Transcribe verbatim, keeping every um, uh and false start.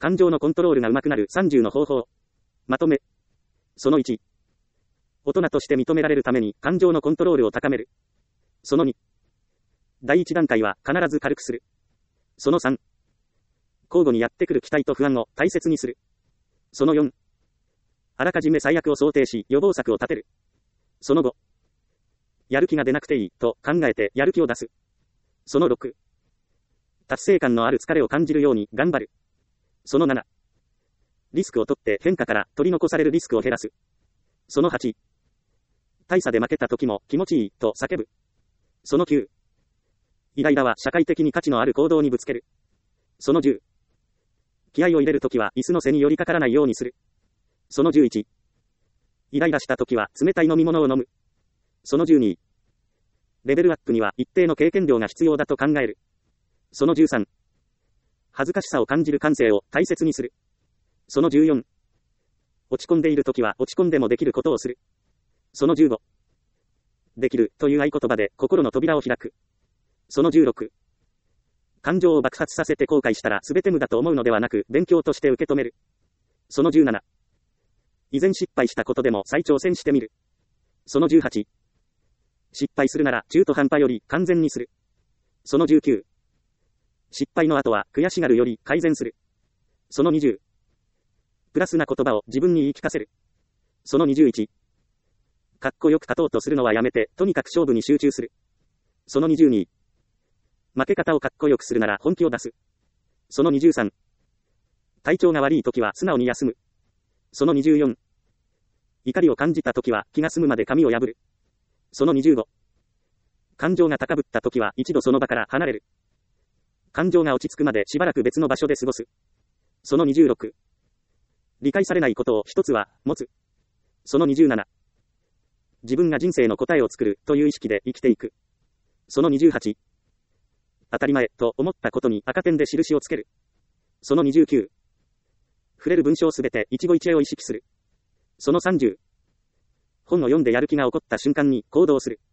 感情のコントロールが上手くなるさんじゅうの方法。まとめ。そのいち。大人として認められるために感情のコントロールを高める。そのに。第一段階は必ず軽くする。そのさん。交互にやってくる期待と不安を大切にする。そのよん。あらかじめ最悪を想定し予防策を立てる。そのご。やる気が出なくていいと考えてやる気を出す。そのろく。達成感のある疲れを感じるように頑張る。そのなな。リスクを取って変化から取り残されるリスクを減らす。そのはち。大差で負けた時も気持ちいいと叫ぶ。そのきゅう。イライラは社会的に価値のある行動にぶつける。そのじゅう。気合を入れるときは椅子の背に寄りかからないようにする。そのじゅういち。イライラしたときは冷たい飲み物を飲む。そのじゅうに。レベルアップには一定の経験量が必要だと考える。そのじゅうさん。恥ずかしさを感じる感性を大切にする。そのじゅうよん。落ち込んでいるときは落ち込んでもできることをする。そのじゅうご。できるという合言葉で心の扉を開く。そのじゅうろく。感情を爆発させて後悔したら全て無駄と思うのではなく勉強として受け止める。そのじゅうなな。以前失敗したことでも再挑戦してみる。そのじゅうはち。失敗するなら中途半端より完全にする。そのじゅうきゅう。失敗の後は悔しがるより改善する。そのにじゅう。プラスな言葉を自分に言い聞かせる。そのにじゅういち。かっこよく勝とうとするのはやめてとにかく勝負に集中する。そのにじゅうに。負け方をかっこよくするなら本気を出す。そのにじゅうさん。体調が悪い時は素直に休む。そのにじゅうよん。怒りを感じた時は気が済むまで髪を破る。そのにじゅうご。感情が高ぶった時は一度その場から離れる。感情が落ち着くまでしばらく別の場所で過ごす。そのにじゅうろく。理解されないことを一つは持つ。そのにじゅうなな。自分が人生の答えを作るという意識で生きていく。そのにじゅうはち。当たり前と思ったことに赤点で印をつける。そのにじゅうきゅう。触れる文章すべて一期一会を意識する。そのさんじゅう。本を読んでやる気が起こった瞬間に行動する。